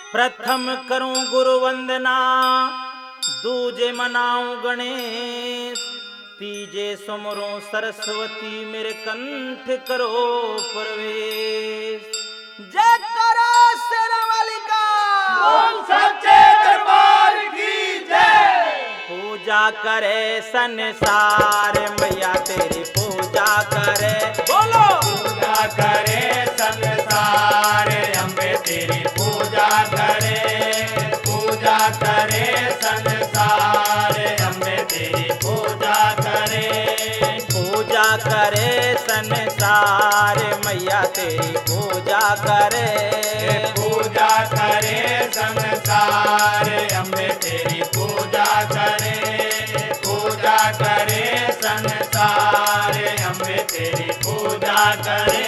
प्रथम करूं गुरु वंदना, दूजे मनाऊं गणेश, तीजे सुमरूं सरस्वती, मेरे कंठ करो प्रवेश। जय करो शेरावाली का, ओम सच्चे दरबार की जय। पूजा करे संसार, मैया तेरी पूजा करे, बोलो पूजा करे संसार, अम्बे तेरी पूजा करे, पूजा करे संसार, अम्बे तेरी पूजा करे, पूजा करे संसार, मैया तेरी पूजा करे, पूजा करे संसार, अम्बे तेरी पूजा करे, पूजा करे संसार, अम्बे तेरी पूजा करे।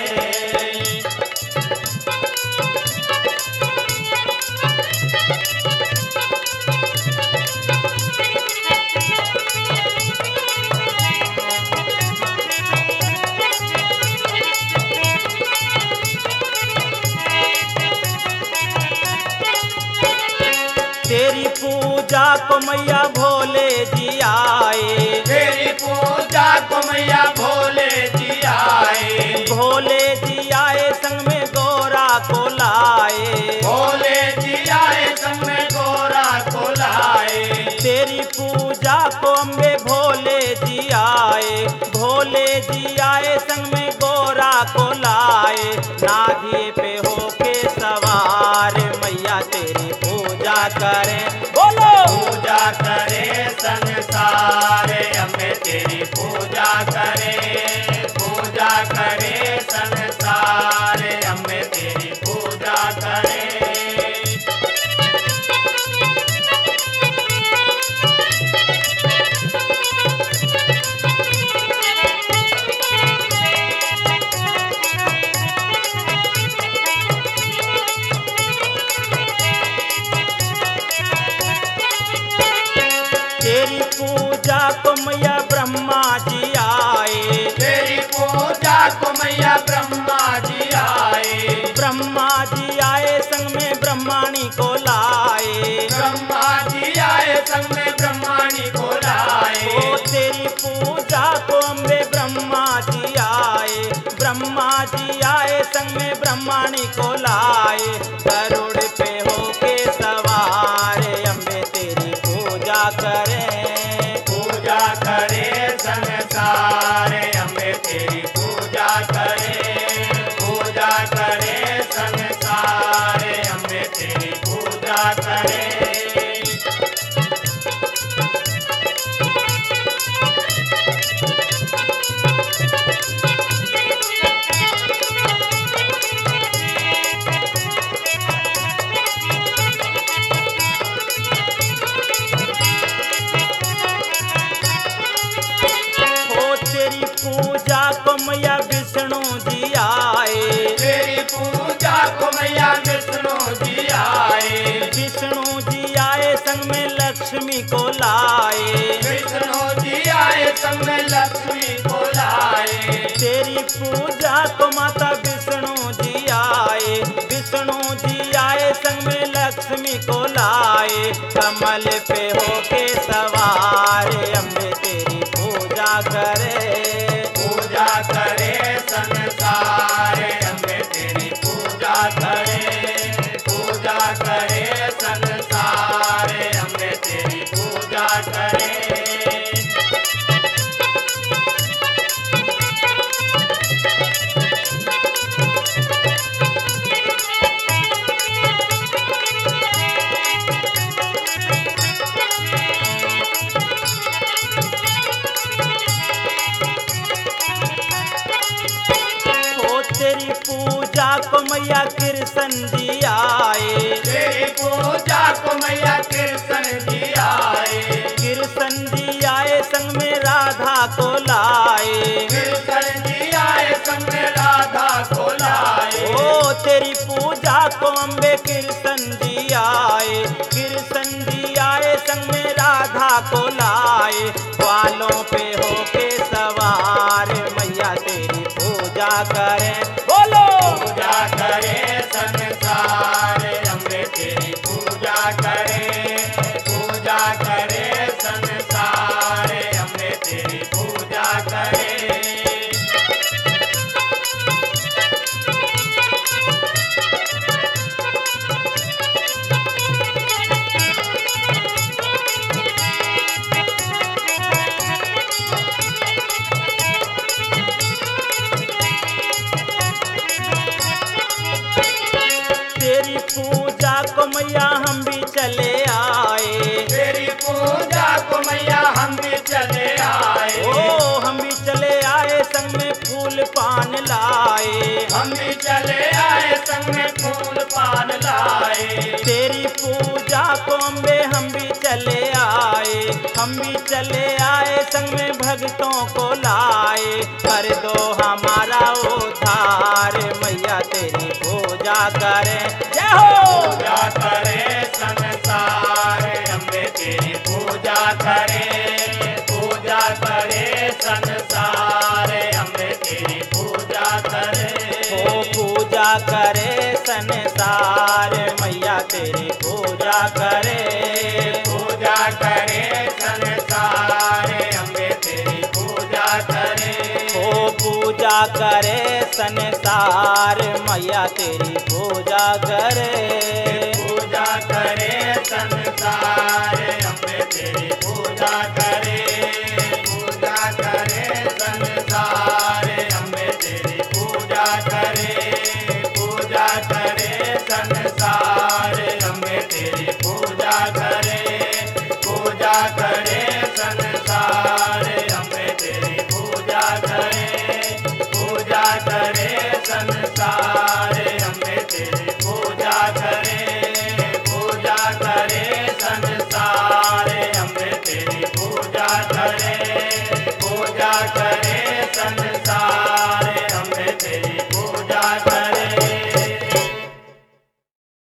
तेरी पूजा को मैया भोले जी आए, तेरी पूजा को मैया भोले जी आए, भोले जी आए संग में गोरा को लाए, भोले जी आए संग में गोरा को लाए। तेरी पूजा को अम्बे भोले जी आए, भोले जी आए संग में गोरा को लाए, नाधिए पे होके सवार, मैया तेरी पूजा करें, बोलो पूजा करे संसार, अम्बे तेरी पूजा करे, पूजा करे संसार, अम्बे तेरी पूजा करे। तेरी पूजा को मैया ब्रह्मा जी आए, तेरी पूजा को मैया ब्रह्मा जी आए, ब्रह्मा जी आए संग में ब्रह्माणी को लाए, ब्रह्मा जी आए संग में ब्रह्माणी को लाए। ओ तेरी पूजा को अम्बे ब्रह्मा जी आए, ब्रह्मा जी आए संग में ब्रह्माणी को लाए, गरुड़ पे होके सवार, अम्बे तेरी पूजा करें, पूजा करे संसार, अम्बे तेरी पूजा करे, पूजा करे संसार, अम्बे तेरी पूजा करे। ओ तेरी पूजा को मैया विष्णु जी आए, तेरी पूजा को मैया विष्णु जी आए, विष्णु जी आए संग में लक्ष्मी को लाए, विष्णु जी आए संग में लक्ष्मी को लाए। तेरी पूजा को माता विष्णु जी आए, विष्णु जी आए संग में लक्ष्मी को लाए, कमल पे होके सवार, अम्बे तेरी पूजा करे, पूजा करे संसार, अम्बे तेरी पूजा करे, पूजा करे संसार, अम्बे तेरी पूजा करे। ओ तेरी पूजा को मैया कृष्ण जी आए, तेरी पूजा को मैया कृष्ण जी आए, कृष्ण जी आए संग में राधा को लाए, कृष्ण जी आए संग में राधा को लाए। ओ तेरी पूजा को अम्बे कृष्ण जी आए, कृष्ण जी आए संग में राधा को लाए, ग्वालों पे होके सवार, मैया तेरी पूजा करें, बोलो पूजा करे संसार, अम्बे तेरी चले आए। तेरी पूजा को मैया हम भी चले आए। ओ हम भी चले आए, संग में फूल पान लाए। हम भी चले आए, संग में फूल पान लाए। तेरी पूजा को अम्बे हम भी चले आए। हम भी चले आए, संग में भक्तों को लाए। कर दो हमारा उद्धार, मैया तेरी पूजा करें। जय हो। पूजा करे संसार, अम्बे तेरी पूजा करे। पूजा करे संसार, अम्बे तेरी पूजा करे। ओ पूजा करे संसार, मैया तेरी पूजा करे। पूजा करे संसार, अम्बे तेरी पूजा करे। ओ पूजा करे संसार, मैया तेरी पूजा करे। पूजा करे संसार, अम्बे तेरी पूजा करे।